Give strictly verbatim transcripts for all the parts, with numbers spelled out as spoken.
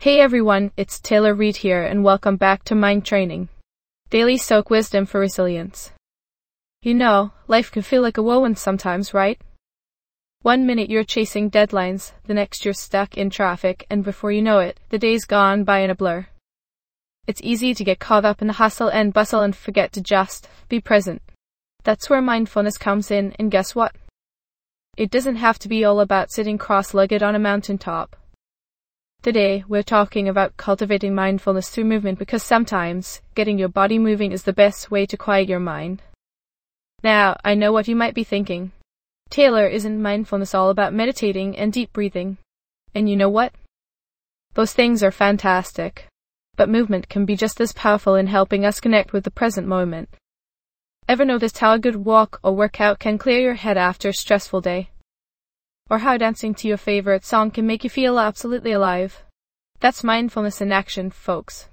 Hey everyone, it's Taylor Reed here and welcome back to Mind Training. Daily Stoic Wisdom for Resilience. You know, life can feel like a whirlwind sometimes, right? One minute you're chasing deadlines, the next you're stuck in traffic, and before you know it, the day's gone by in a blur. It's easy to get caught up in the hustle and bustle and forget to just be present. That's where mindfulness comes in, and guess what? It doesn't have to be all about sitting cross-legged on a mountaintop. Today, we're talking about cultivating mindfulness through movement because sometimes getting your body moving is the best way to quiet your mind. Now, I know what you might be thinking. Taylor, isn't mindfulness all about meditating and deep breathing? And you know what? Those things are fantastic. But movement can be just as powerful in helping us connect with the present moment. Ever noticed how a good walk or workout can clear your head after a stressful day? Or how dancing to your favorite song can make you feel absolutely alive? That's mindfulness in action, folks.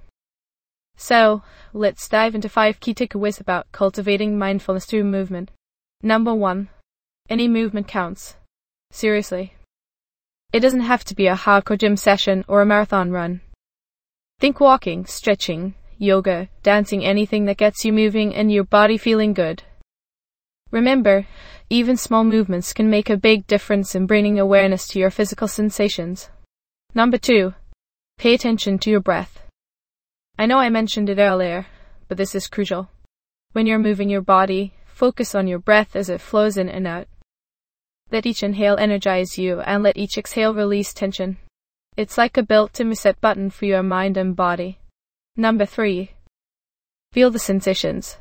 So, let's dive into five key takeaways about cultivating mindfulness through movement. Number one. Any movement counts. Seriously. It doesn't have to be a hardcore gym session or a marathon run. Think walking, stretching, yoga, dancing, anything that gets you moving and your body feeling good. Remember, even small movements can make a big difference in bringing awareness to your physical sensations. Number two. Pay attention to your breath. I know I mentioned it earlier, but this is crucial. When you're moving your body, focus on your breath as it flows in and out. Let each inhale energize you and let each exhale release tension. It's like a built-in reset button for your mind and body. Number three. Feel the sensations.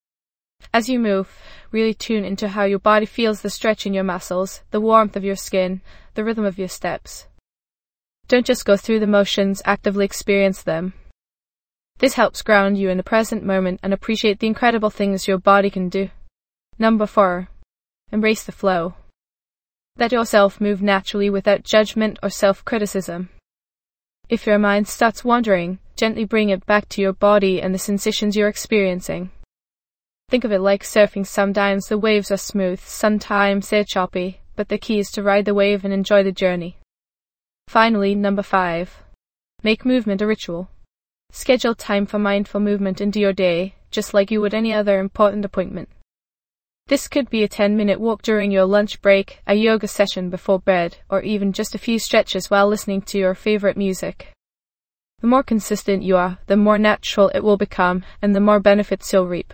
As you move, really tune into how your body feels, the stretch in your muscles, the warmth of your skin, the rhythm of your steps. Don't just go through the motions, actively experience them. This helps ground you in the present moment and appreciate the incredible things your body can do. Number four. Embrace the flow. Let yourself move naturally without judgment or self-criticism. If your mind starts wandering, gently bring it back to your body and the sensations you're experiencing. Think of it like surfing. Sometimes the waves are smooth, sometimes they're choppy, but the key is to ride the wave and enjoy the journey. Finally, number five. Make movement a ritual. Schedule time for mindful movement into your day, just like you would any other important appointment. This could be a ten-minute walk during your lunch break, a yoga session before bed, or even just a few stretches while listening to your favorite music. The more consistent you are, the more natural it will become, and the more benefits you'll reap.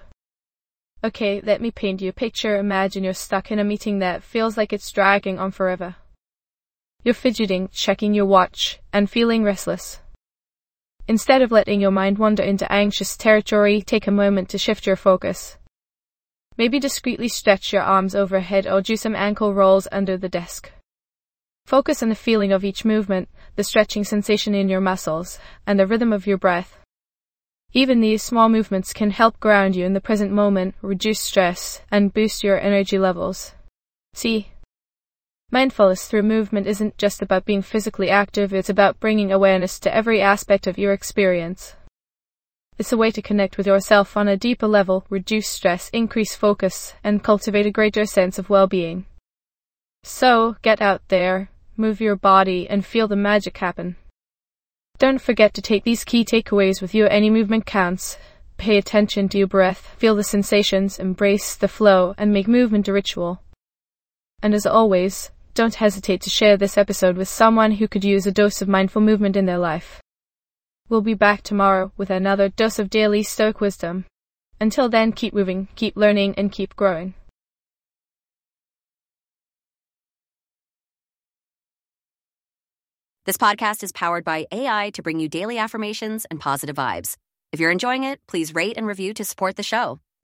Okay, let me paint you a picture. Imagine you're stuck in a meeting that feels like it's dragging on forever. You're fidgeting, checking your watch, and feeling restless. Instead of letting your mind wander into anxious territory, take a moment to shift your focus. Maybe discreetly stretch your arms overhead or do some ankle rolls under the desk. Focus on the feeling of each movement, the stretching sensation in your muscles, and the rhythm of your breath. Even these small movements can help ground you in the present moment, reduce stress, and boost your energy levels. See, mindfulness through movement isn't just about being physically active, it's about bringing awareness to every aspect of your experience. It's a way to connect with yourself on a deeper level, reduce stress, increase focus, and cultivate a greater sense of well-being. So, get out there, move your body, and feel the magic happen. Don't forget to take these key takeaways with you. Any movement counts. Pay attention to your breath, feel the sensations, embrace the flow, and make movement a ritual. And as always, don't hesitate to share this episode with someone who could use a dose of mindful movement in their life. We'll be back tomorrow with another dose of daily Stoic wisdom. Until then, keep moving, keep learning, and keep growing. This podcast is powered by A I to bring you daily affirmations and positive vibes. If you're enjoying it, please rate and review to support the show.